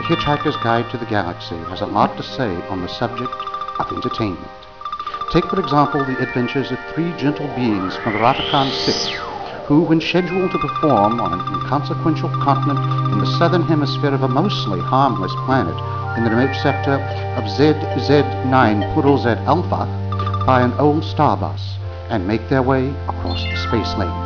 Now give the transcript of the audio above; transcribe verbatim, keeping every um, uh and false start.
Hitchhiker's Guide to the Galaxy has a lot to say on the subject of entertainment. Take, for example, the adventures of three gentle beings from Ratakan six, who, when scheduled to perform on an inconsequential continent in the southern hemisphere of a mostly harmless planet in the remote sector of Z Z nine Poodle Z Alpha, buy an old Starbus and make their way across the space lanes.